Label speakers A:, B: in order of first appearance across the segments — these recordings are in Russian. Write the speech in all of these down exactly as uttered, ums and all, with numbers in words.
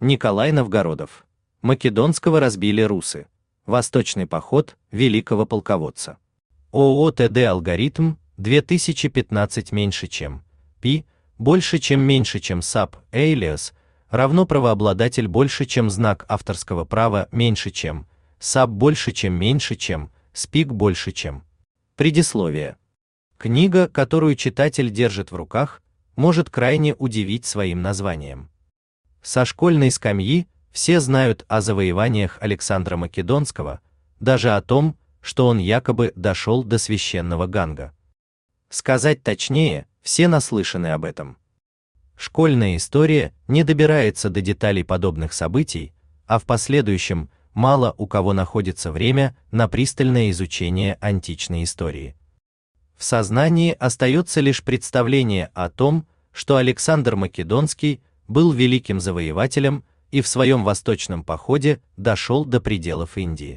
A: Николай Новгородов. Македонского разбили русы. Восточный поход великого полководца. ООО ТД «Алгоритм» две тысячи пятнадцать меньше чем Пи, больше чем меньше чем САП, Alias, равно правообладатель больше чем знак авторского права меньше чем САП больше чем меньше чем СПИК больше чем. Предисловие. Книга, которую читатель держит в руках, может крайне удивить своим названием. Со школьной скамьи все знают о завоеваниях Александра Македонского, даже о том, что он якобы дошел до священного Ганга. Сказать точнее, все наслышаны об этом. Школьная история не добирается до деталей подобных событий, а в последующем мало у кого находится время на пристальное изучение античной истории. В сознании остается лишь представление о том, что Александр Македонский был великим завоевателем и в своем восточном походе дошел до пределов Индии.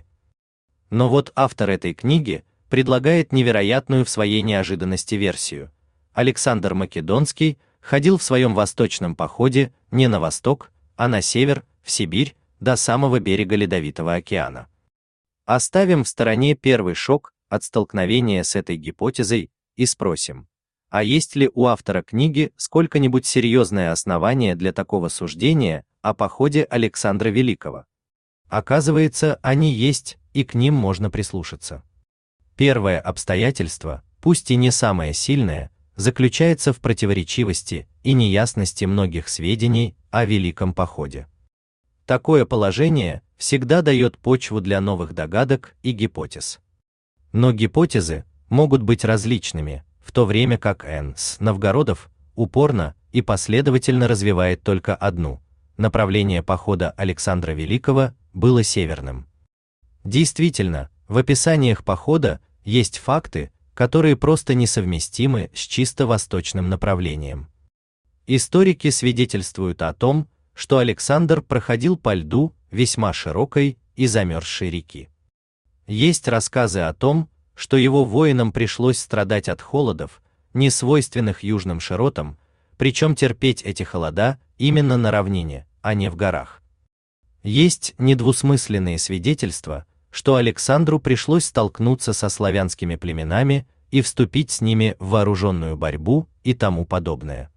A: Но вот автор этой книги предлагает невероятную в своей неожиданности версию. Александр Македонский ходил в своем восточном походе не на восток, а на север, в Сибирь, до самого берега Ледовитого океана. Оставим в стороне первый шок от столкновения с этой гипотезой и спросим, а есть ли у автора книги сколько-нибудь серьезное основание для такого суждения о походе Александра Великого? Оказывается, они есть, и к ним можно прислушаться. Первое обстоятельство, пусть и не самое сильное, заключается в противоречивости и неясности многих сведений о Великом походе. Такое положение всегда дает почву для новых догадок и гипотез. Но гипотезы могут быть различными, в то время как Н.С. Новгородов упорно и последовательно развивает только одну. Направление похода Александра Великого было северным. Действительно, в описаниях похода есть факты, которые просто несовместимы с чисто восточным направлением. Историки свидетельствуют о том, что Александр проходил по льду весьма широкой и замерзшей реки. Есть рассказы о том, что его воинам пришлось страдать от холодов, не свойственных южным широтам, причем терпеть эти холода именно на равнине, а не в горах. Есть недвусмысленные свидетельства, что Александру пришлось столкнуться со славянскими племенами и вступить с ними в вооруженную борьбу и тому подобное.